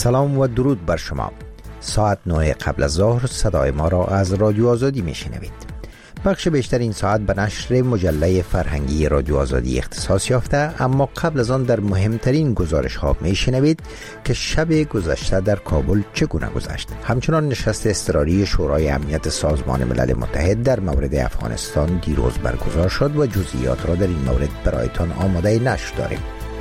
سلام و درود بر شما. ساعت 9 قبل از ظهر صدای ما را از رادیو آزادی میشنوید. بخش بیشتر این ساعت به نشر مجله فرهنگی رادیو آزادی اختصاص یافته، اما قبل از آن در مهمترین گزارش ها میشنوید که شب گذشته در کابل چگونه گذشت. همچنان نشست اضطراری شورای امنیت سازمان ملل متحد در مورد افغانستان دیروز برگزار شد و جزئیات را در این مورد برایتان آماده نشر داریم.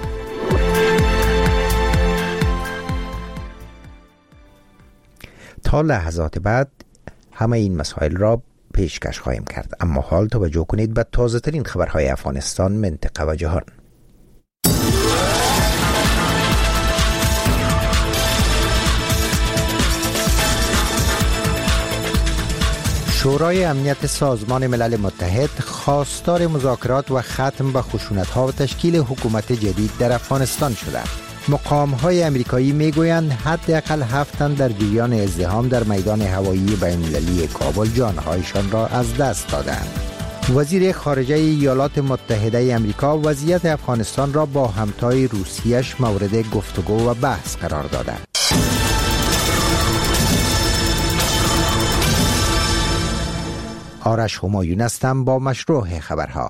تا لحظات بعد همه این مسائل را پیشکش خواهیم کرد، اما حال توجه کنید به تازه ترین خبرهای افغانستان، منطقه و جهان. شورای امنیت سازمان ملل متحد خواستار مذاکرات و ختم به خشونت‌ها و تشکیل حکومت جدید در افغانستان شده. مقام‌های امریکایی میگویند حداقل 7 تن در جریان ازدحام در میدان هوایی بین‌المللی کابل جانهایشان را از دست دادند. وزیر خارجه ایالات متحده آمریکا وضعیت افغانستان را با همتای روسیه‌اش مورد گفتگو و بحث قرار داده. آرش همایون هستم با مشروع خبرها.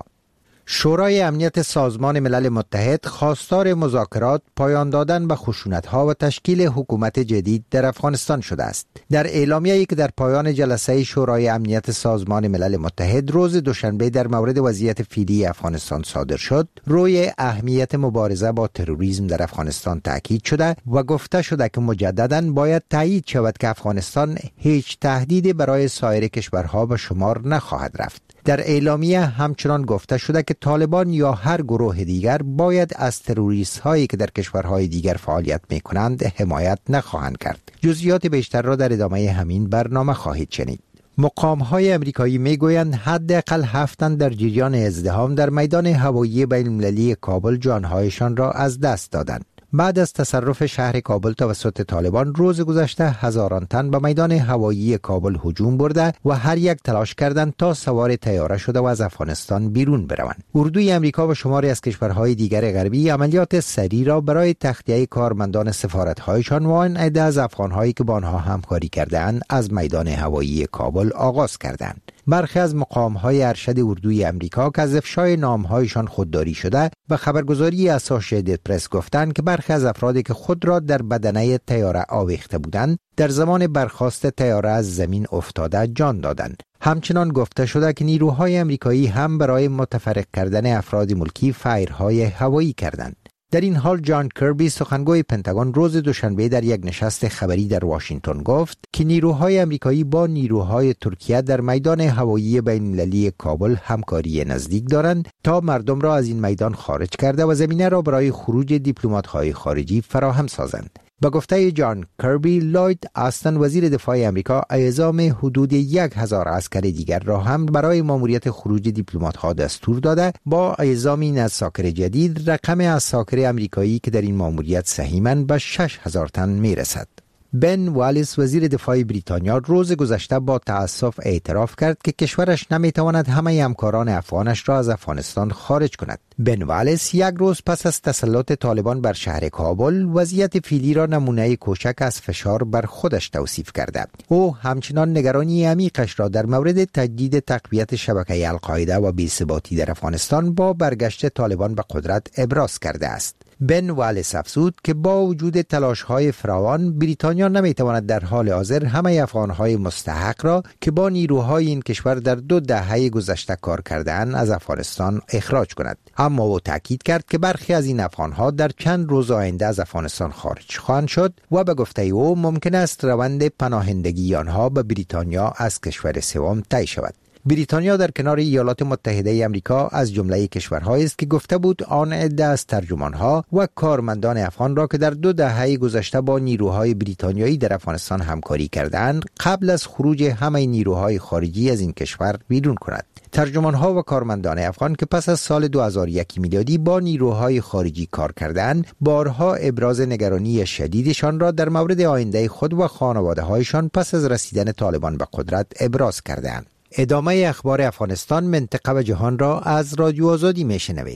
شورای امنیت سازمان ملل متحد خواستار مذاکرات، پایان دادن به خشونت‌ها و تشکیل حکومت جدید در افغانستان شده است. در اعلامیه‌ای که در پایان جلسه شورای امنیت سازمان ملل متحد روز دوشنبه در مورد وضعیت فعلی افغانستان صادر شد، روی اهمیت مبارزه با تروریسم در افغانستان تاکید شده و گفته شده که مجدداً باید تایید شود که افغانستان هیچ تهدیدی برای سایر کشورها به شمار نخواهد رفت. در اعلامیه همچنان گفته شده که طالبان یا هر گروه دیگر باید از تروریست هایی که در کشورهای دیگر فعالیت می کنند حمایت نخواهند کرد. جزئیات بیشتر را در ادامه همین برنامه خواهید شنید. مقام‌های امریکایی میگویند حداقل 7 تن در جریان ازدحام در میدان هوایی بین‌المللی کابل جانهایشان را از دست دادند. بعد از تصرف شهر کابل توسط طالبان روز گذشته هزاران تن به میدان هوایی کابل هجوم برده و هر یک تلاش کردند تا سوار طیاره شده و از افغانستان بیرون بروند. اردوی امریکا و شماری از کشورهای دیگر غربی عملیات سریع را برای تخلیه کارمندان سفارت‌هایشان و آن عده از افغان‌هایی که با آنها همکاری کرده‌اند از میدان هوایی کابل آغاز کردند. برخی از مقام‌های ارشد اردوی امریکا که از افشای نام‌هایشان خودداری شده و خبرگزاری اسوسییتد پرس گفتند که برخی از افرادی که خود را در بدنه طیاره آویخته بودند در زمان برخاست طیاره از زمین افتاده جان دادند. همچنان گفته شده که نیروهای امریکایی هم برای متفرق کردن افراد ملکی فایرهای هوایی کردند. در این حال جان کربی سخنگوی پنتاگون روز دوشنبه در یک نشست خبری در واشنگتن گفت که نیروهای امریکایی با نیروهای ترکیه در میدان هوایی بین‌المللی کابل همکاری نزدیک دارند تا مردم را از این میدان خارج کرده و زمینه را برای خروج دیپلمات‌های خارجی فراهم سازند. با گفته جان کربی، لوید آستن وزیر دفاع امریکا اعزام حدود 1000 عسکر دیگر را هم برای ماموریت خروج دیپلمات‌ها دستور داده. با اعزام این عساکر جدید رقم عساکر امریکایی که در این ماموریت سهیمند به 6000 تن میرسد. بن والیس وزیر دفاع بریتانیا روز گذشته با تأسف اعتراف کرد که کشورش نمیتواند همه همکاران افغانش را از افغانستان خارج کند. بن والیس یک روز پس از تسلط طالبان بر شهر کابل وضعیت فعلی را نمونه کوچک از فشار بر خودش توصیف کرده. او همچنان نگرانی عمیقش را در مورد تجدید تقویت شبکه القاعده و بی‌ثباتی در افغانستان با برگشت طالبان به قدرت ابراز کرده است. بن والیس افزود که با وجود تلاش‌های فراوان بریتانیا نمی‌تواند در حال حاضر همه افغان‌های مستحق را که با نیروهای این کشور در 2 دهه گذشته کار کرده‌اند از افغانستان اخراج کند. اما او تاکید کرد که برخی از این افغان‌ها در چند روز آینده از افغانستان خارج خواهند شد و به گفته او ممکن است روند پناهندگی آنها به بریتانیا از کشور سوم طی شود. بریتانیا در کنار ایالات متحده آمریکا از جمله کشورهایی است که گفته بود آن عده از ترجمانها و کارمندان افغان را که در 2 دهه گذشته با نیروهای بریتانیایی در افغانستان همکاری کردند قبل از خروج همه نیروهای خارجی از این کشور بیرون کند. ترجمانها و کارمندان افغان که پس از سال 2001 میلادی با نیروهای خارجی کار کردند بارها ابراز نگرانی شدیدشان را در مورد آینده خود و خانواده‌هایشان پس از رسیدن طالبان به قدرت ابراز کردند. ادامه اخبار افغانستان، منطقه و جهان را از رادیو آزادی میشنوید.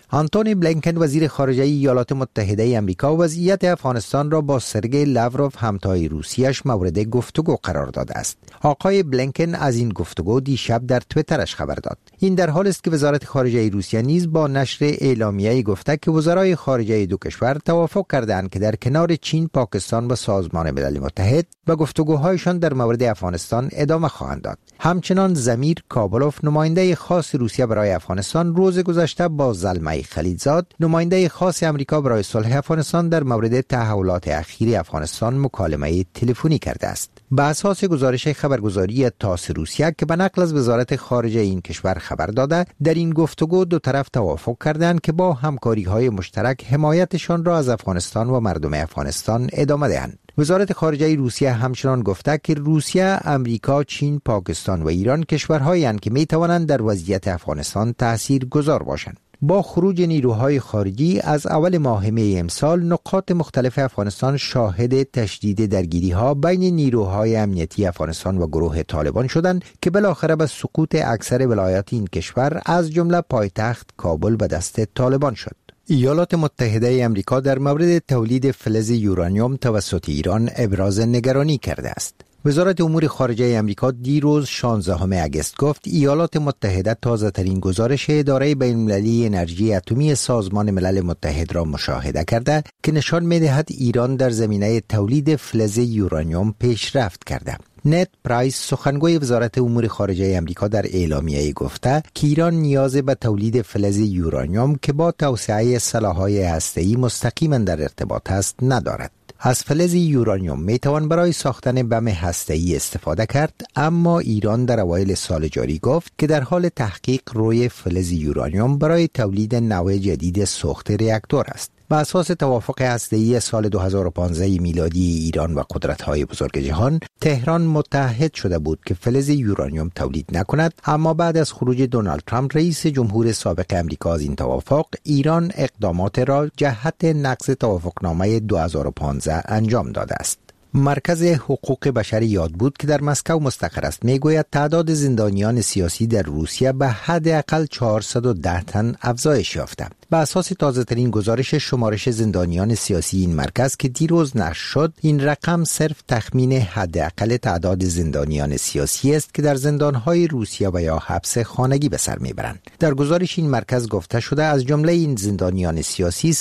آنتونی بلینکن وزیر خارجه ایالات متحده آمریکا وضعیت افغانستان را با سرگئی لاوروف همتای روسیه‌اش مورد گفتگو قرار داده است. آقای بلینکن از این گفتگو دیشب در توییترش خبر داد. این در حالی است که وزارت خارجه روسیه نیز با نشر اعلامیه‌ای گفته که وزرای خارجه دو کشور توافق کردند که در کنار چین، پاکستان و سازمان ملل متحد و گفتگوهایشان در مورد افغانستان ادامه خواهند داد. همچنان زمیر کابلوف، نماینده خاص روسیه برای افغانستان، روز گذشته با زلمه خلیلزاد، نماینده خاص امریکا برای صلح افغانستان، در مورد تحولات اخیر افغانستان مکالمه تلفنی کرده است. به اساس گزارش خبرگزاری تاس روسیه که به نقل از وزارت خارجه این کشور خبر داده، در این گفتگو دو طرف توافق کردند که با همکاری‌های مشترک حمایتشان را از افغانستان و مردم افغانستان ادامه دهند. وزارت خارجه روسیه همچنان گفته که روسیه، امریکا، چین، پاکستان و ایران کشورهایی هستند که می توانند در وضعیت افغانستان تاثیرگذار باشند. با خروج نیروهای خارجی از اول ماه می امسال، نقاط مختلف افغانستان شاهد تشدید درگیری‌ها بین نیروهای امنیتی افغانستان و گروه طالبان شدند که بالاخره به سقوط اکثر ولایات این کشور از جمله پایتخت کابل به دست طالبان شد. ایالات متحده آمریکا در مورد تولید فلز یورانیوم توسط ایران ابراز نگرانی کرده است. وزارت امور خارجه آمریکا دیروز 16 اگست گفت ایالات متحده تازه ترین گزارش اداره بین‌المللی انرژی اتمی سازمان ملل متحد را مشاهده کرده که نشان می‌دهد ایران در زمینه تولید فلز یورانیوم پیشرفت کرده. نت پرایس، سخنگوی وزارت امور خارجه آمریکا، در اعلامیه گفته که ایران نیاز به تولید فلز یورانیوم که با توسعه سلاح‌های هسته‌ای مستقیما در ارتباط است ندارد. از فلز یورانیوم می توان برای ساختن بم هسته‌ای استفاده کرد، اما ایران در اوایل سال جاری گفت که در حال تحقیق روی فلز یورانیوم برای تولید نوع جدید سوخت راکتور است. بر اساس توافق هسته‌ای سال 2015 میلادی ایران و قدرت‌های بزرگ جهان، تهران متعهد شده بود که فلز یورانیوم تولید نکند، اما بعد از خروج دونالد ترامپ رئیس جمهور سابق امریکا از این توافق، ایران اقدامات را جهت نقض توافقنامه 2015 انجام داده است. مرکز حقوق بشر یاد بود که در مسکو مستقر است میگوید تعداد زندانیان سیاسی در روسیه به حداقل 410 تن افزایش یافته. به اساس تازه‌ترین گزارش شمارش زندانیان سیاسی این مرکز که دیروز نشر شد، این رقم صرف تخمین حداقل تعداد زندانیان سیاسی است که در زندان‌های روسیه و یا حبس خانگی به سر میبرند. در گزارش این مرکز گفته شده از جمله این زندانیان سیاسی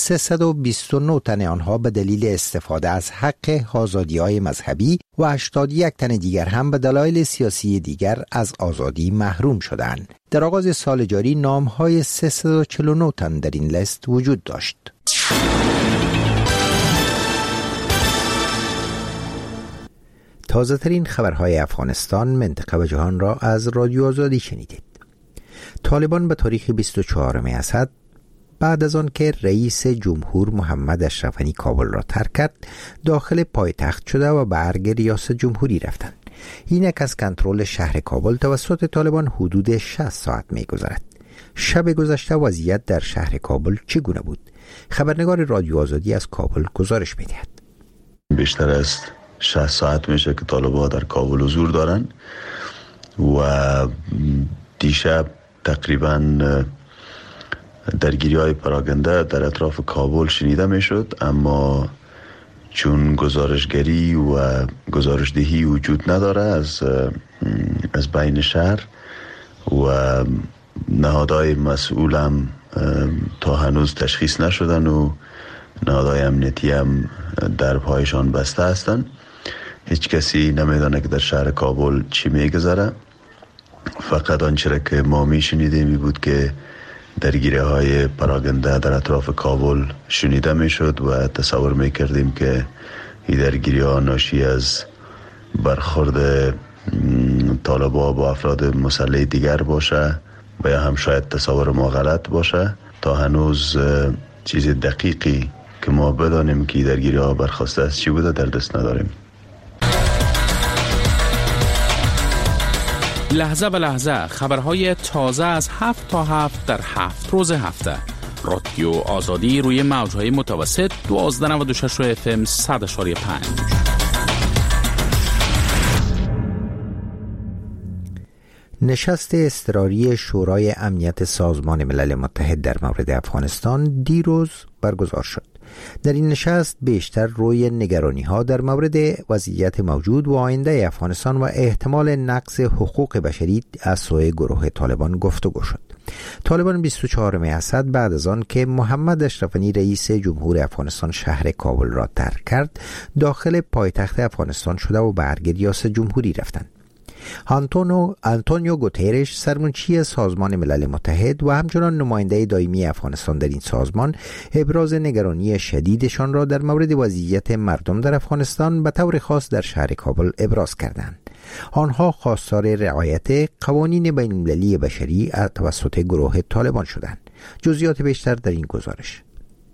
329 تن آنها به دلیل استفاده از حق آزادی‌های مذهبی و 81 تن دیگر هم به دلایل سیاسی دیگر از آزادی محروم شدند. در آغاز سال جاری نام‌های 349 تن در این لیست وجود داشت. تازه‌ترین خبرهای افغانستان، منطقه و جهان را از رادیو آزادی شنیدید. طالبان به تاریخ 24 اسد بعد از آن که رئیس جمهور محمد اشرف غنی کابل را ترک کرد، داخل پایتخت شده و به ارگ ریاست جمهوری رفتند. اینک از کنترل شهر کابل توسط طالبان حدود 60 ساعت می‌گذرد. شب گذشته وضعیت در شهر کابل چگونه بود؟ خبرنگار رادیو آزادی از کابل گزارش می‌دهد. بیشتر از 60 ساعت میشه که طالبان در کابل حضور دارن و دیشب تقریباً درگیری‌های پراکنده در اطراف کابل شنیده میشد، اما چون گزارشگری و گزارشدهی وجود نداره از بین شهر و نهادهای مسئول هم تا هنوز تشخیص نشدن و نهادهای امنیتی هم دربهایشان بسته هستند، هیچ کسی نمیدانه که در شهر کابل چی میگذره. فقط آنچه را که ما میشنیدیم می بود که درگیری‌های پراکنده در اطراف کابل شنیده میشد و تصور میکردیم که این درگیری‌ها ناشی از برخورد طالبان با افراد مسلح دیگر باشه و یا هم شاید تصور ما غلط باشه. تا هنوز چیز دقیقی که ما بدانیم که درگیری‌ها برخواسته از چی بوده در دست نداریم. لحظه به لحظه خبرهای تازه از 7 تا 7 در 7 روز هفته. رادیو آزادی روی موجهای متوسط 1296 FM 100.5. نشست اضطراری شورای امنیت سازمان ملل متحد در مورد افغانستان دیروز برگزار شد. در این نشست بیشتر روی نگرانی‌ها در مورد وضعیت موجود و آینده افغانستان و احتمال نقض حقوق بشری از سوی گروه طالبان گفتگو شد. طالبان 24 اسد بعد از آن که محمد اشرف غنی رئیس جمهور افغانستان شهر کابل را ترک کرد، داخل پایتخت افغانستان شده و به ریاست جمهوری رفتند. آنتونیو گوترش سرمنشی سازمان ملل متحد و همچنان نماینده دائمی افغانستان در این سازمان ابراز نگرانی شدیدشان را در مورد وضعیت مردم در افغانستان به طور خاص در شهر کابل ابراز کردند. آنها خواستار رعایت قوانین بین‌المللی بشری توسط گروه طالبان شدند. جزئیات بیشتر در این گزارش.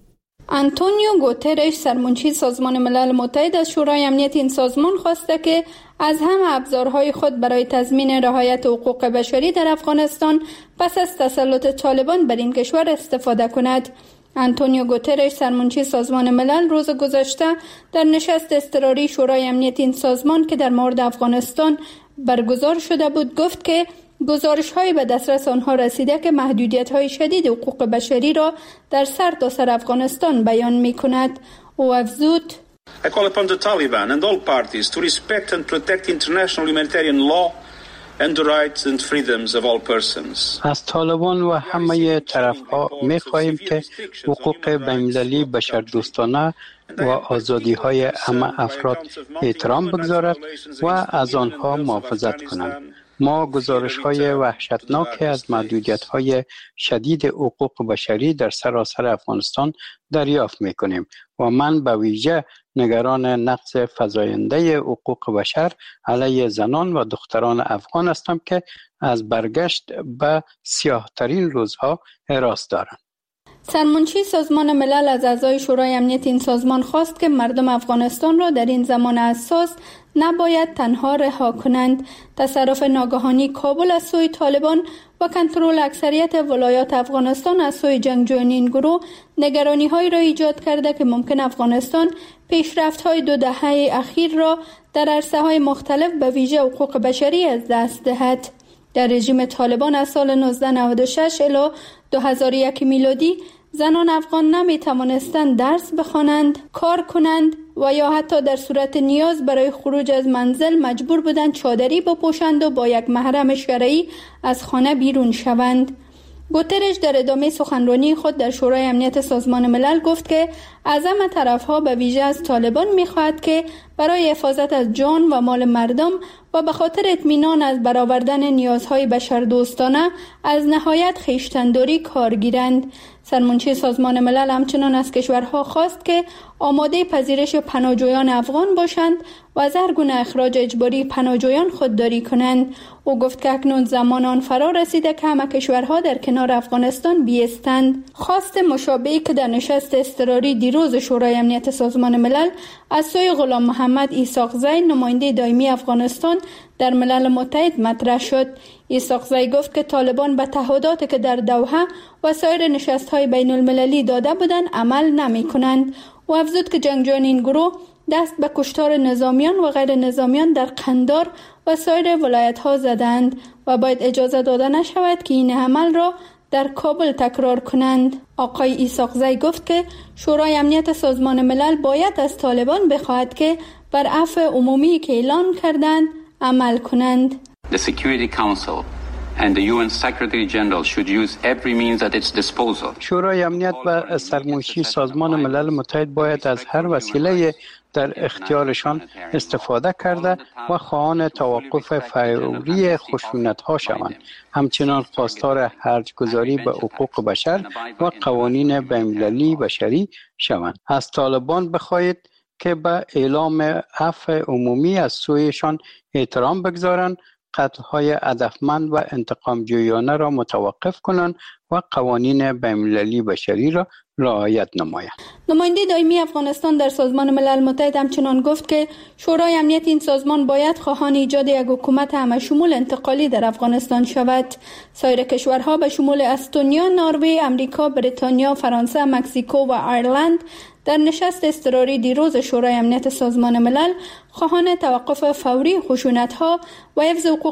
آنتونیو گوترش سرمنشی سازمان ملل متحد از شورای امنیت این سازمان خواسته که از همه ابزارهای خود برای تضمین رعایت حقوق بشری در افغانستان پس از تسلط طالبان بر این کشور استفاده کند. آنتونیو گوترش سرمنشی سازمان ملل روز گذشته در نشست اضطراری شورای امنیت این سازمان که در مورد افغانستان برگزار شده بود گفت که گزارش‌های به دسترس آنها رسیده که محدودیت‌های شدید حقوق بشری را در سرتاسر افغانستان بیان می‌کند. او افزود: I call upon the Taliban and all parties to respect and protect international humanitarian law and the rights and freedoms of all persons. از طالبان و همه طرف‌ها می‌خواهیم که حقوق بین‌المللی بشردوستانه و آزادی‌های همه افراد احترام بگذارد و از آنها محافظت کنند. ما گزارش‌های وحشتناک از محدودیت‌های شدید حقوق بشری در سراسر افغانستان دریافت می‌کنیم و من به ویژه نگران نقض فزاینده حقوق بشر علیه زنان و دختران افغان هستم که از برگشت به سیاه‌ترین روزها هراس دارند. سرمنشی سازمان ملل از اعضای شورای امنیت این سازمان خواست که مردم افغانستان را در این زمان حساس نباید تنها رها کنند. تصرف ناگهانی کابل از سوی طالبان و کنترل اکثریت ولایات افغانستان از سوی جنگجویان این گروه نگرانی‌هایی را ایجاد کرده که ممکن افغانستان پیشرفت‌های 2 دهه اخیر را در عرصه‌های مختلف به ویژه حقوق بشری از دست دهد. در رژیم طالبان از سال 1996 الی 2001 میلادی زنان افغان نمی توانستند درس بخوانند، کار کنند و یا حتی در صورت نیاز برای خروج از منزل مجبور بودند چادری بپوشند و با یک محرم شرعی از خانه بیرون شوند. گوترش در ادامه سخنرانی خود در شورای امنیت سازمان ملل گفت که اعظم طرفها به ویژه از طالبان می‌خواهد که برای حفاظت از جان و مال مردم و به خاطر اطمینان از برآوردن نیازهای بشردوستانه از نهایت خویشتن‌داری کار گیرند. سرمنشی سازمان ملل همچنان از کشورها خواست که آماده پذیرش پناهجویان افغان باشند و از هر گونه اخراج اجباری پناهجویان خودداری کنند. او گفت که اکنون زمان آن فرا رسیده که همه کشورها در کنار افغانستان بیستند. خواست مشابهی که در نشست اضطراری دیروز شورای امنیت سازمان ملل از سوی غلام محمد اسحاقزی نماینده دائمی افغانستان در ملل متحد مطرح شد. اسحاقزی گفت که طالبان به تعهداتی که در دوحه و سایر نشست‌های بین المللی داده بودند عمل نمی‌کنند. و افزود که جنگجویان این گروه دست به کشتار نظامیان و غیر نظامیان در قندار و سایر ولایت‌ها زدند و باید اجازه داده نشود که این عمل را در کابل تکرار کنند. آقای اسحاقزی گفت که شورای امنیت سازمان ملل باید از طالبان بخواهد که بر عفو عمومی که اعلان کردند عمل کنند. The Security Council and the UN Secretary General should use every means at its disposal. شورای امنیت و سرمنشی سازمان ملل متحد باید از هر وسیله در اختیارشان استفاده کرده و خواهان توقف فوری خشونت‌ها شوند. همچنان خواستار خرج‌گذاری به حقوق بشر و قوانین بین‌المللی بشری شوند. از طالبان بخواهید که به اعلام عفو عمومی از سویشان احترام بگذارند، قتل‌های هدفمند و انتقام جویانه را متوقف کنند و قوانین بین‌المللی بشری را رعایت نمایند. نماینده دائمی افغانستان در سازمان ملل متحد همچنان گفت که شورای امنیت این سازمان باید خواهان ایجاد یک حکومت همه‌شمول انتقالی در افغانستان شود. سایر کشورها به شمول استونیا، نروژ، امریکا، بریتانیا، فرانسه، مکزیکو و ایرلند در نشست اضطراری دیروز شورای امنیت سازمان ملل خواهان توقف فوری خشونت‌ها و حفظ حقوق